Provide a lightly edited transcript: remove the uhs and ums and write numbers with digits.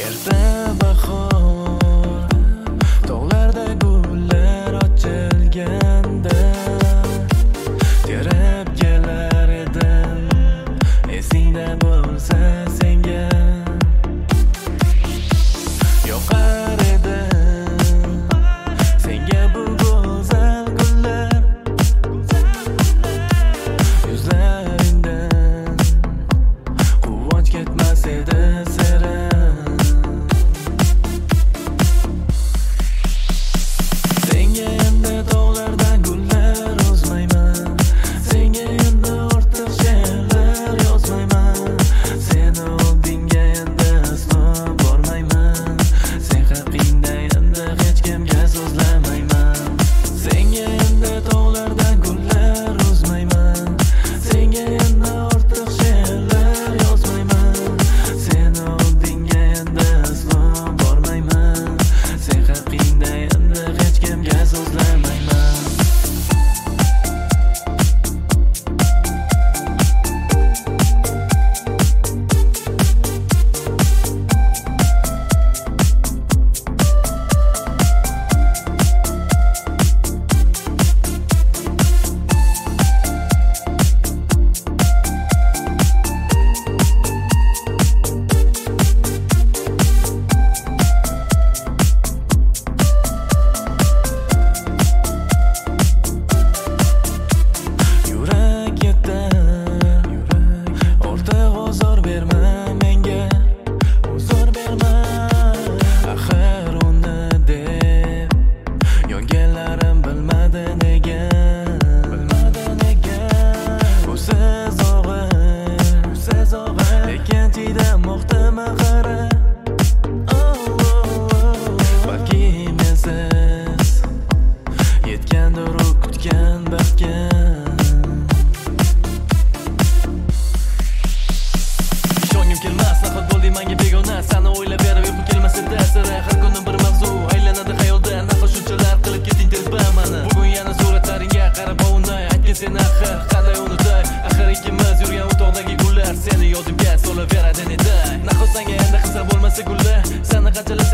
Erta bahor tog'larda gullar ochilganda terib kelar edim, esingda bo'lsa senga yoqar edim, senga bu go'zal gullar yuzlaringdan quvonch ketmas edi sira. Senga endi tog'lardan gullar o'zmayman, senga endi ortiq she'rlar yozmayman, seni oldinga endi aslo bormayman, sen haqingda endi hech kimga so'zlamayman. Senga endi tog'lardan gullar o'zmayman, senga endi ortiq she'rlar yozmayman, seni oldinga endi aslo bormayman, sen haqingda endi hech kimga so'zlamayman. Yurak yetar, o'rtoq ozor berma menga, ozor berma. Axir uni deb yonganlarim bilmadi nega, bu siz og'ir, lekin chidammoqdimi qara. Balki mensiz yetgandir u kutgan baxtga. Ishongim kelmas, nahot bo'lding menga begona, seni o'ylab berib uyqum kelmas edi sira. Har kuni bir mavzu aylanadi xayolda, nahot shunchalar qilib ketding telba mani. Bugun yana suratlaringga qarab ovunay, aytgin sen axir qanday unutay. Axir ikkimiz yurgan o'toqdagi gullar seni yodimga solaveradi neday. Nahot senga endi qilsa bo'lmasa gullar, seni qanchalar